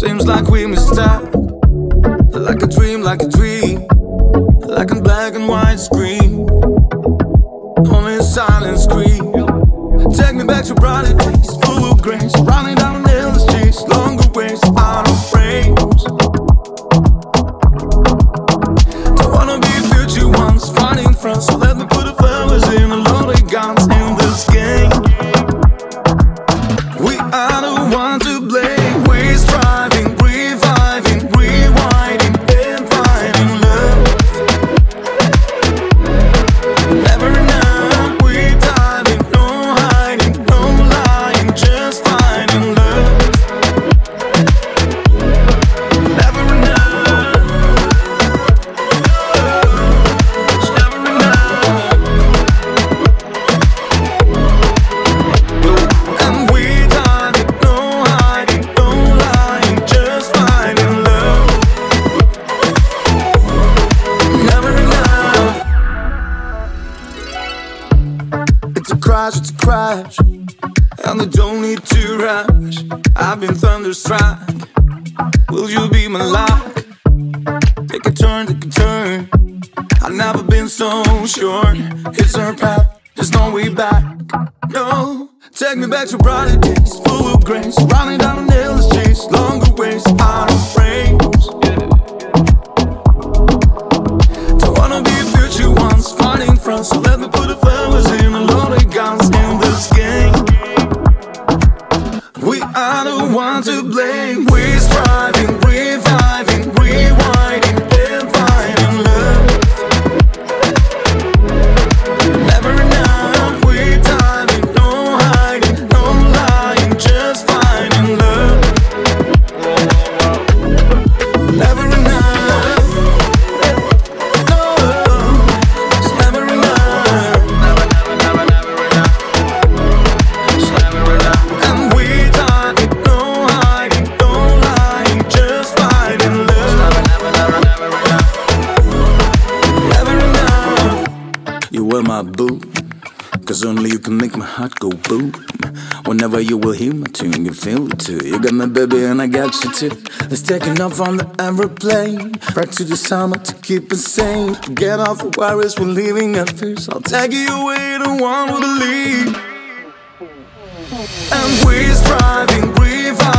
Seems like we missed out. Like a dream, like a dream. Like a black and white screen. Only a silent scream. Take me back to brighter days, full of grace. Running down the endless streets, longer ways, out of frames. Don't wanna be future ones, fighting fronts. So let me put the flowers in the lonely guns in this game. We are the ones to blame. We're striving, reviving, rewinding, and finding love. Never enough, we're diving, no hiding, no lying, just finding love. Never enough, it's never enough. And we're diving, no hiding, no lying, just finding love. Never enough. It's a crash, it's a crash, and I don't need to rush. I've been thunderstruck. Will you be my luck? Take a turn, take a turn. I've never been so sure. It's our path, there's no way back. No, take me back to brighter days, full of grace. Running down the endless streets, longer ways, out of frames. Don't wanna be future ones, fighting fronts. So let me put the flowers in the lonely guns in this game. We are the ones to blame. We're striving, reviving, rewinding, and finding love. Never enough, we're diving, no hiding, no lying, just finding love. Never enough, no, it's never enough. It's never enough. And we're diving, no hiding, no lying, just finding love. Never enough. You were my boo, 'cause only you can make my heart go boom. Whenever you will hear my tune, you feel it too. You got my baby and I got you too. Let's take off on the aeroplane, back to the summer to keep us sane. Get off the worries, we're leaving at first. I'll take you away, the one with the lead. And we're striving, reviving.